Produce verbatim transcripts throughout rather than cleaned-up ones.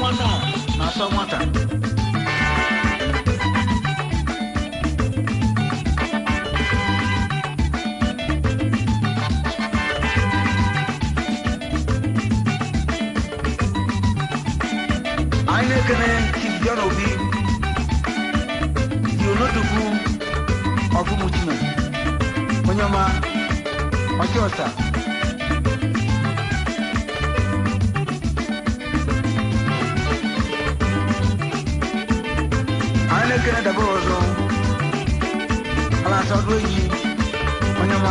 no na so nwata aine kene Chief John Obi you know to go of Mutima onyama ochosa aine kene da bozo ala so do yi onyama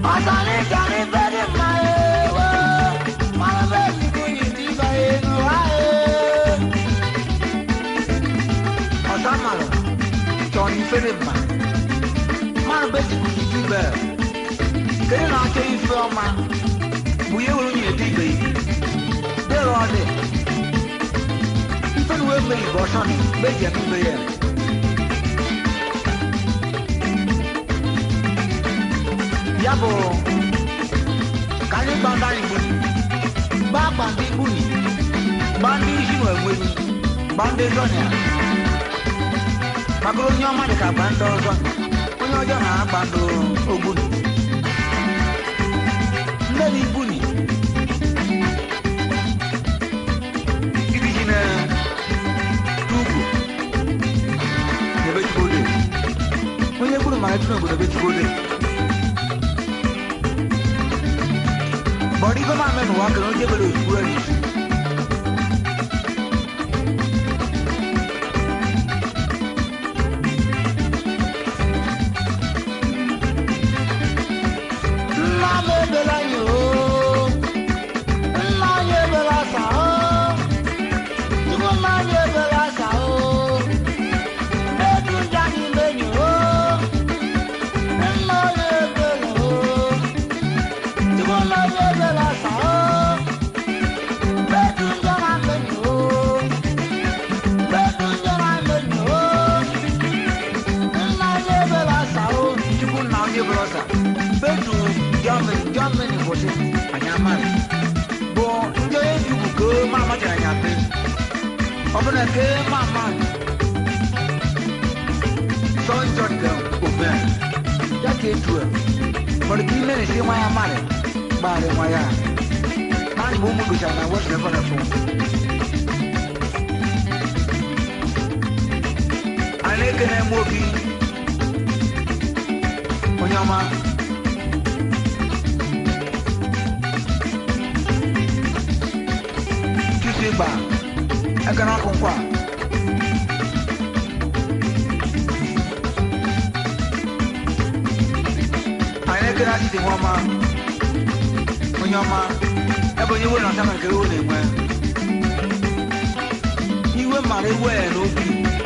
Asani jani bedi maewo, mana bedi kuni tiba eno ae. Asamalo, Johnny Philipma, mana bedi kuni tiba. Kaya na ake ife ọma, buye wuru nye tiba yi. Dero ade, ife nuwe me ibosani, bedi ya tiba ye. Yabo, kani banda ibuni, ba bandi ibuni, bandi isiwe ibuni, bandi zonya. Makuro nyoma ni ka bando zonya, onyo jo na bando obuni. Ndeli ibuni, ibi jine tugu, nebe chikode. Onye ibuni ma etu nebe chikode. Body ko ma men wa kan je bele pura ni la me de la yo la ye de la sa tu ko la ye de la sa o e tu ja ni me ni o la ye de lo tu ko la ye de la sa Betu German German was it anyaman bo nje eju ko mama jara nyape obuna ke mama son jordan obe ya ke tu but ki me se wa ya mare ba re wa ya mani bo mu ko jana was never na phone ane ke na mobi onyama ba agana konkwa ane kana ti wama onyama ebo ni wo na sama ke wo le mwa iwe mare we no bi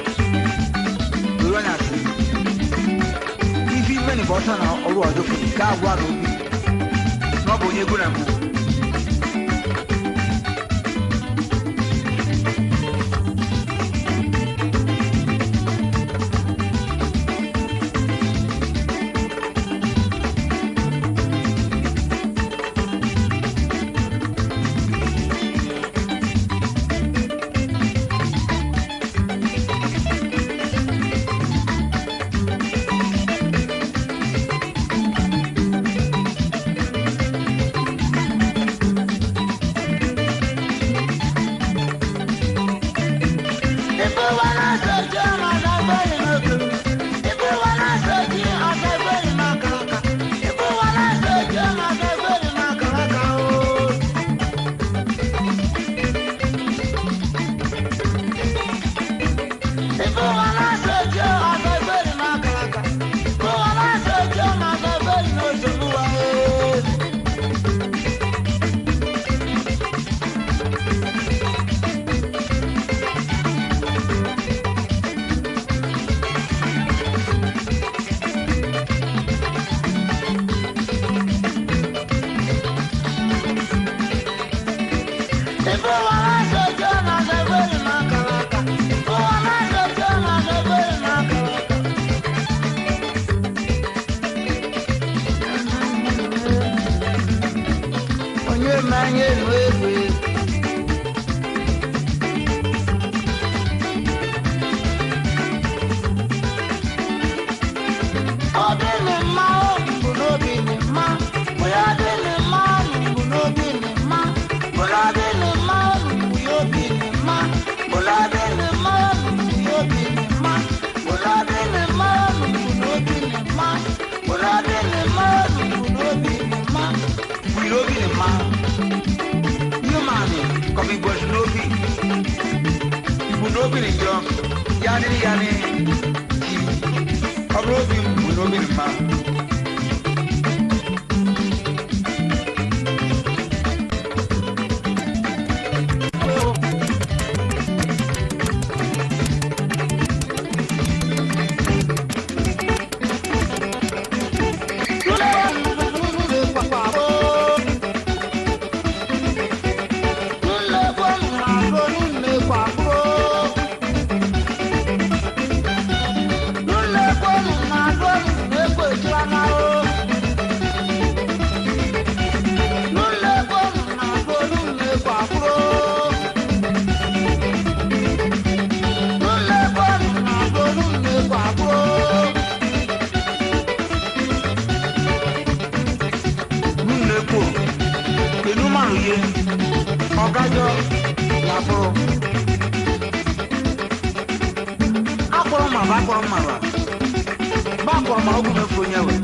ro na ti ifi meni bota na oru ojo fu ka gwa no bi no bo ni gura mu ye ọgájọ làbúrò akpọrọ ma ba akpọrọ ma ba ba akpọrọ ma ọgwụ mefu onye we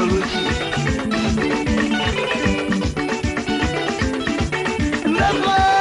Let's go!